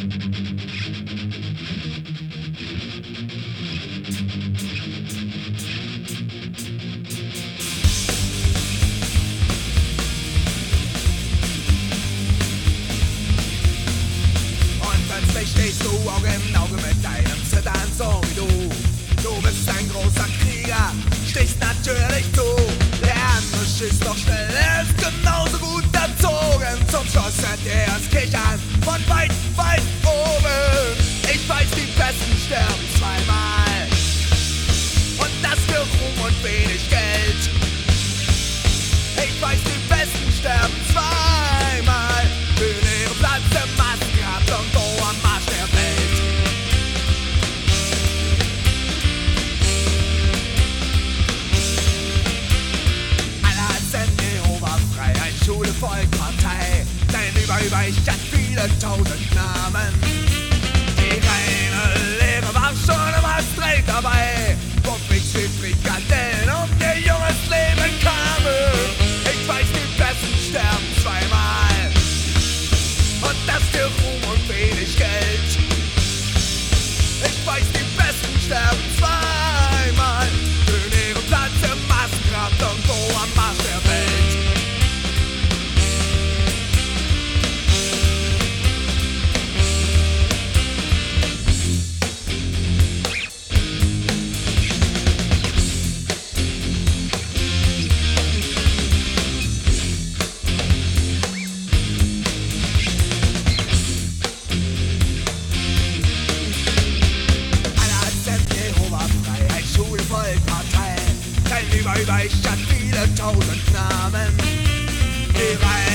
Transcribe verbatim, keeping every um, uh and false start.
Stehst du Auge im Auge mit deinem Zittern so wie du. Du bist ein großer Krieger, stichst natürlich zu. Der andere schießt doch schnell, er ist genauso gut erzogen. Zum Schluss hört er das Kichern von weit, weit oben. Ich weiß, die Besten sterben zweimal und das für Ruhm und wenig Geld. Ich weiß, die Besten sterben zweimal für ihre Platz im Massengrab irgendwo am Marsch der Welt. Aller sind Jehova frei, ein Schule voll Partei. Dein Über-Über, ich hat viele tausend Namen. Die reine Lehre war schon im Hassdreck dabei, wo Fix wie Frikadellen um ihr junges Leben kamen. Ich weiß, die Besten sterben zweimal und das für Ruhm und wenig Geld. Ich weiß, die Besten sterben zweimal für ihren Platz im Massengrab irgendwo am Marsch der Welt. Über ich hat viele tausend Namen. Die